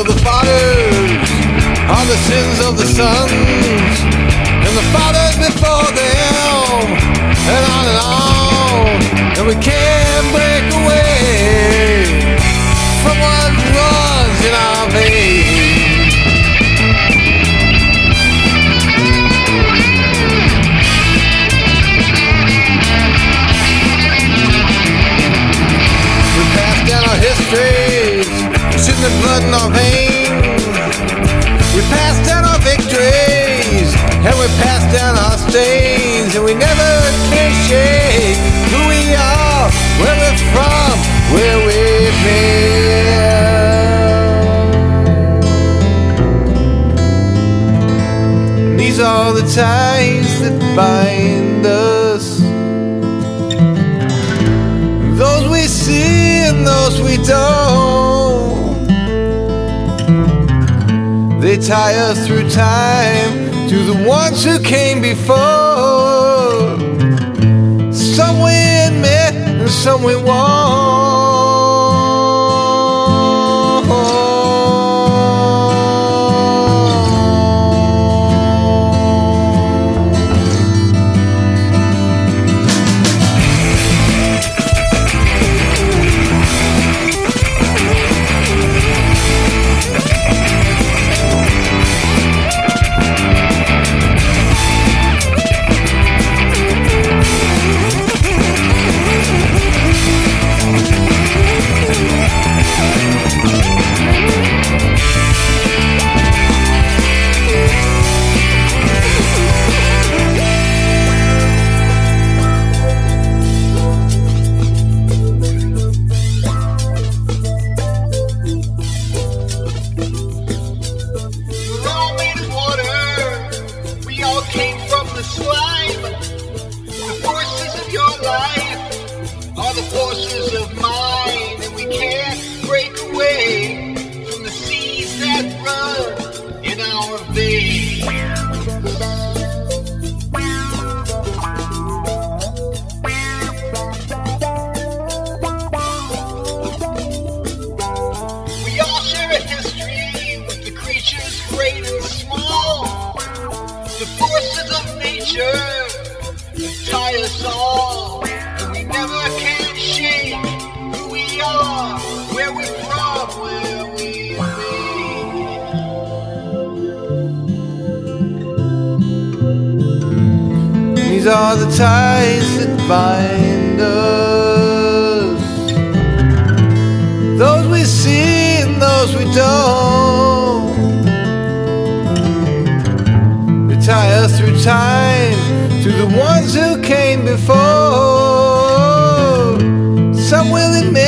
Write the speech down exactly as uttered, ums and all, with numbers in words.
of the fathers are the sins of the sons, and the fathers before them, and on and on. And we can't break away from what runs in our veins. We pass down our histories, shooting the blood in our veins. We pass down our victories, and we pass down our stains, and we never can shake who we are, where we're from, where we've been. These are the ties that bind us, those we see and those we don't. They tie us through time to the ones who came before. Some we admit and some we won't. Came from the slime. The forces of your life are the forces of mine, and we can't break away from the seas that run in our veins. We all share a history with the creatures great and small. The forces of nature tie us all, and we never can shake who we are, where we're from, where we've been. These are the ties that bind us, those we see and those we don't. Tie us through time to the ones who came before. Some will admit